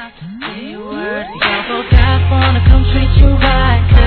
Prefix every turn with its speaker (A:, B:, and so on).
A: Say a word, y'all go guys wanna come treat you right.